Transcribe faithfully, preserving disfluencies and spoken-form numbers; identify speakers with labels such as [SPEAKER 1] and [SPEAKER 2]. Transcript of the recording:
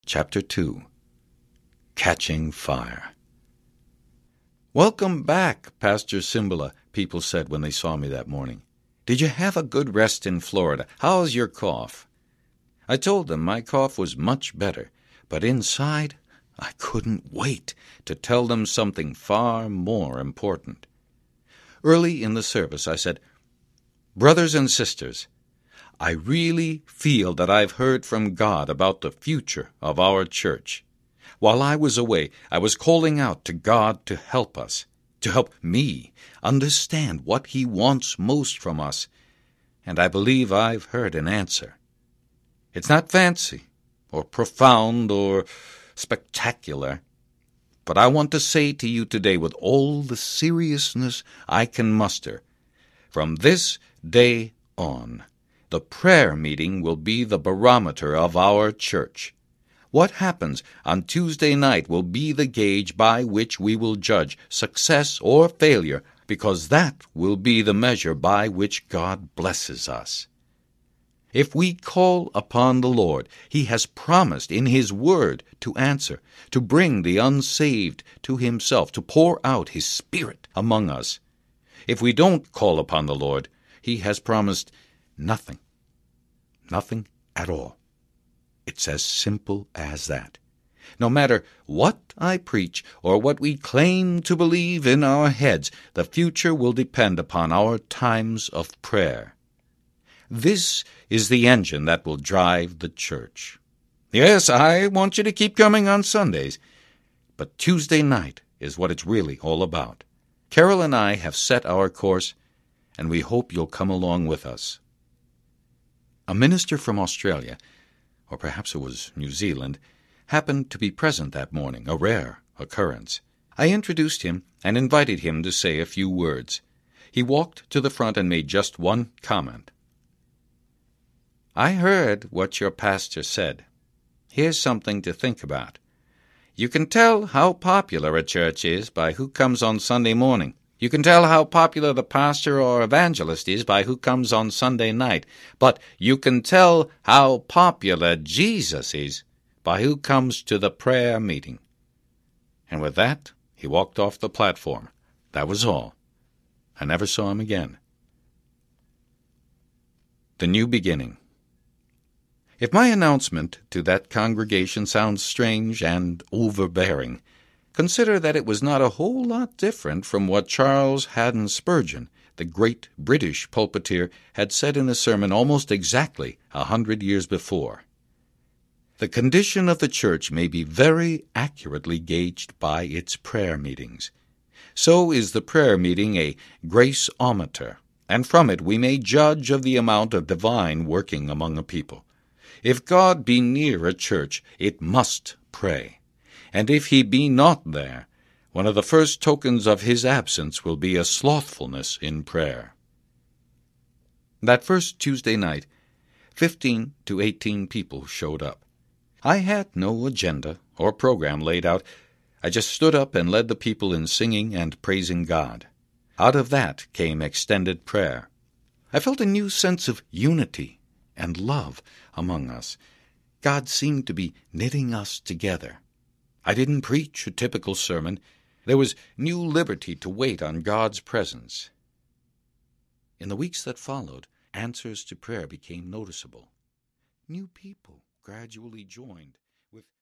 [SPEAKER 1] Chapter two. Catching Fire. "Welcome back, Pastor Cymbala," people said when they saw me that morning. "Did you have a good rest in Florida? How's your cough?" I told them my cough was much better, but inside I couldn't wait to tell them something far more important. Early in the service I said, "Brothers and sisters, I really feel that I've heard from God about the future of our church. While I was away, I was calling out to God to help us, to help me understand what He wants most from us, and I believe I've heard an answer. It's not fancy, or profound, or spectacular, but I want to say to you today with all the seriousness I can muster, from this day on, the prayer meeting will be the barometer of our church. What happens on Tuesday night will be the gauge by which we will judge success or failure, because that will be the measure by which God blesses us. If we call upon the Lord, He has promised in His Word to answer, to bring the unsaved to Himself, to pour out His Spirit among us. If we don't call upon the Lord, He has promised nothing, nothing at all. It's as simple as that. No matter what I preach or what we claim to believe in our heads, the future will depend upon our times of prayer. This is the engine that will drive the church. Yes, I want you to keep coming on Sundays, but Tuesday night is what it's really all about. Carol and I have set our course, and we hope you'll come along with us." A minister from Australia, or perhaps it was New Zealand, happened to be present that morning, a rare occurrence. I introduced him and invited him to say a few words. He walked to the front and made just one comment. "I heard what your pastor said. Here's something to think about. You can tell how popular a church is by who comes on Sunday morning. You can tell how popular the pastor or evangelist is by who comes on Sunday night. But you can tell how popular Jesus is by who comes to the prayer meeting." And with that, he walked off the platform. That was all. I never saw him again. The New Beginning. If my announcement to that congregation sounds strange and overbearing, consider that it was not a whole lot different from what Charles Haddon Spurgeon, the great British pulpiteer, had said in a sermon almost exactly a hundred years before. The condition of the church may be very accurately gauged by its prayer meetings. So is the prayer meeting a grace-ometer, and from it we may judge of the amount of divine working among a people. If God be near a church, it must pray. And if He be not there, one of the first tokens of His absence will be a slothfulness in prayer. That first Tuesday night, fifteen to eighteen people showed up. I had no agenda or program laid out. I just stood up and led the people in singing and praising God. Out of that came extended prayer. I felt a new sense of unity and love among us. God seemed to be knitting us together. I didn't preach a typical sermon. There was new liberty to wait on God's presence. In the weeks that followed, answers to prayer became noticeable. New people gradually joined with